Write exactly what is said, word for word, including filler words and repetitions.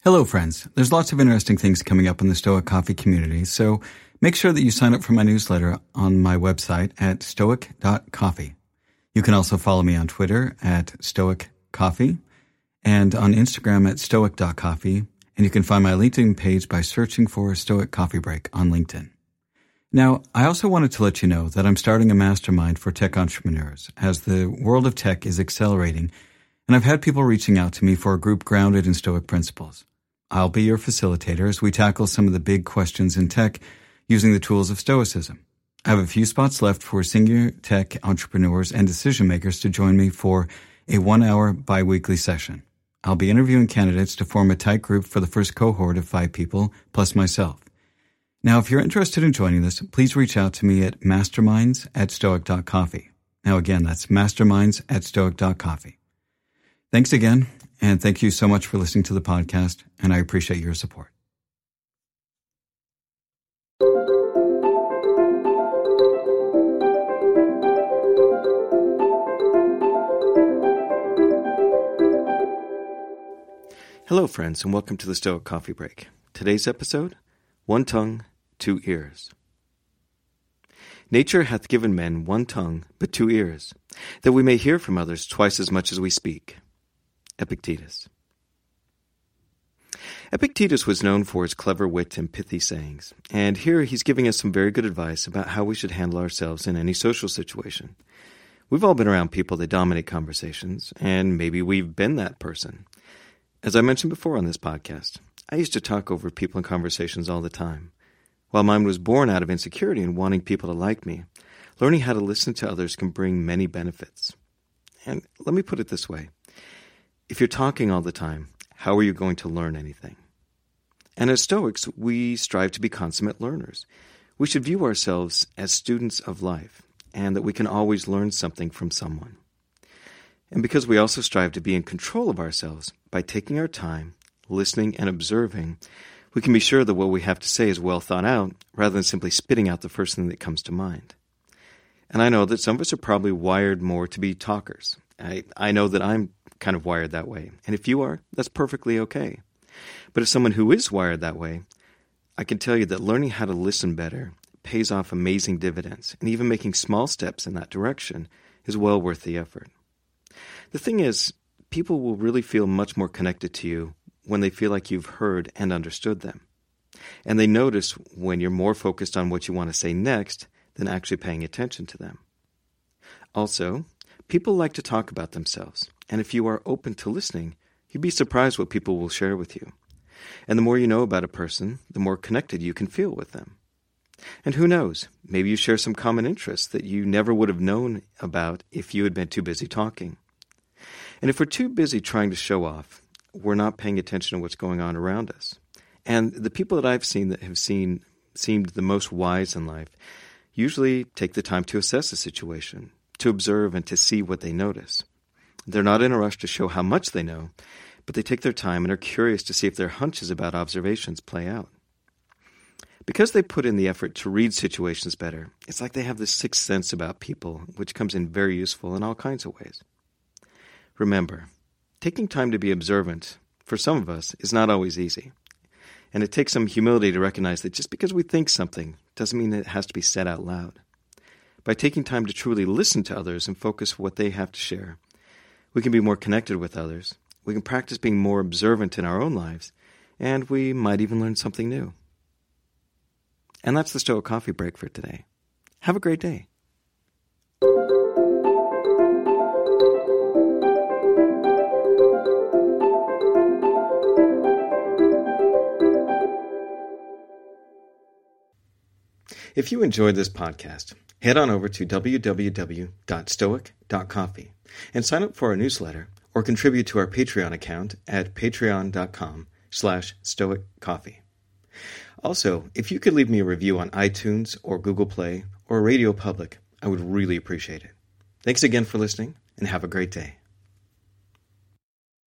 Hello, friends. There's lots of interesting things coming up in the Stoic Coffee community, so make sure that you sign up for my newsletter on my website at stoic dot coffee. You can also follow me on Twitter at stoic coffee and on Instagram at stoic dot coffee, and you can find my LinkedIn page by searching for Stoic Coffee Break on LinkedIn. Now, I also wanted to let you know that I'm starting a mastermind for tech entrepreneurs as the world of tech is accelerating, and I've had people reaching out to me for a group grounded in Stoic principles. I'll be your facilitator as we tackle some of the big questions in tech using the tools of Stoicism. I have a few spots left for senior tech entrepreneurs and decision makers to join me for a one-hour bi-weekly session. I'll be interviewing candidates to form a tight group for the first cohort of five people, plus myself. Now, if you're interested in joining this, please reach out to me at masterminds at stoic dot coffee. Now, again, that's masterminds at stoic dot coffee. Thanks again, and thank you so much for listening to the podcast, and I appreciate your support. Hello, friends, and welcome to the Stoic Coffee Break. Today's episode, One Tongue, Two Ears. Nature hath given men one tongue, but two ears, that we may hear from others twice as much as we speak. Epictetus. Epictetus was known for his clever wit and pithy sayings, and here he's giving us some very good advice about how we should handle ourselves in any social situation. We've all been around people that dominate conversations, and maybe we've been that person. As I mentioned before on this podcast, I used to talk over people in conversations all the time. While mine was born out of insecurity and wanting people to like me, learning how to listen to others can bring many benefits. And let me put it this way. If you're talking all the time, how are you going to learn anything? And as Stoics, we strive to be consummate learners. We should view ourselves as students of life, and that we can always learn something from someone. And because we also strive to be in control of ourselves by taking our time, listening, and observing, we can be sure that what we have to say is well thought out, rather than simply spitting out the first thing that comes to mind. And I know that some of us are probably wired more to be talkers. I, I know that I'm kind of wired that way. And if you are, that's perfectly okay. But as someone who is wired that way, I can tell you that learning how to listen better pays off amazing dividends, and even making small steps in that direction is well worth the effort. The thing is, people will really feel much more connected to you when they feel like you've heard and understood them. And they notice when you're more focused on what you want to say next than actually paying attention to them. Also, people like to talk about themselves, and if you are open to listening, you'd be surprised what people will share with you. And the more you know about a person, the more connected you can feel with them. And who knows, maybe you share some common interests that you never would have known about if you had been too busy talking. And if we're too busy trying to show off, we're not paying attention to what's going on around us. And the people that I've seen that have seen seemed the most wise in life usually take the time to assess a situation, to observe and to see what they notice. They're not in a rush to show how much they know, but they take their time and are curious to see if their hunches about observations play out. Because they put in the effort to read situations better, it's like they have this sixth sense about people, which comes in very useful in all kinds of ways. Remember, taking time to be observant, for some of us, is not always easy. And it takes some humility to recognize that just because we think something doesn't mean it has to be said out loud. By taking time to truly listen to others and focus what they have to share, we can be more connected with others, we can practice being more observant in our own lives, and we might even learn something new. And that's the Stoic Coffee Break for today. Have a great day. If you enjoyed this podcast, head on over to w w w dot stoic dot coffee and sign up for our newsletter or contribute to our Patreon account at patreon dot com slash stoic coffee. Also, if you could leave me a review on iTunes or Google Play or Radio Public, I would really appreciate it. Thanks again for listening, and have a great day.